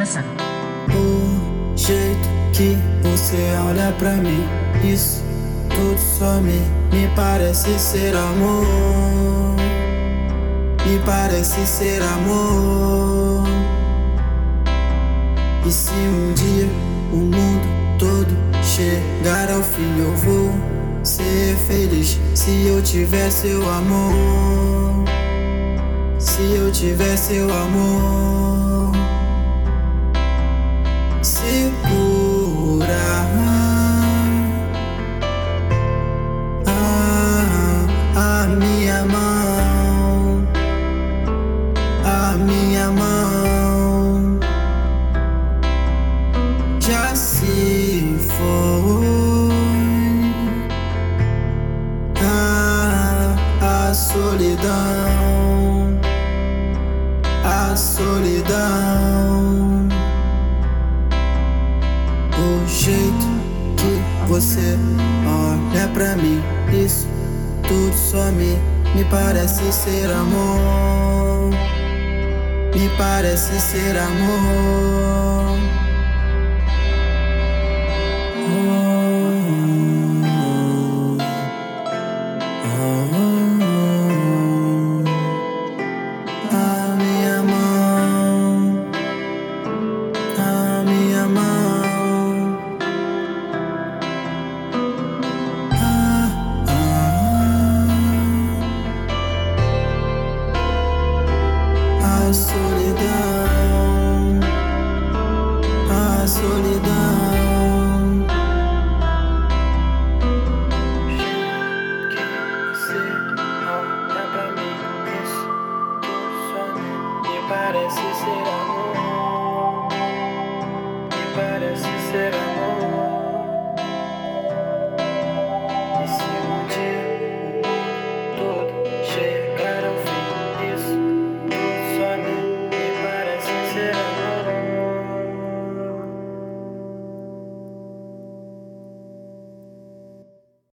França. O jeito que você olha pra mim, isso tudo só me parece ser amor. Me parece ser amor. E se um dia o mundo todo chegar ao fim, eu vou ser feliz se eu tiver seu amor. Se eu tiver seu amor. Segura a minha mão, a minha mão. Já se foi a solidão, a solidão. O jeito que você olha pra mim, isso tudo só me parece ser amor. Me parece ser amor. A minha mão, a minha mão. A solidão, a solidão. Que você olha pra mim, isso tudo só me parece ser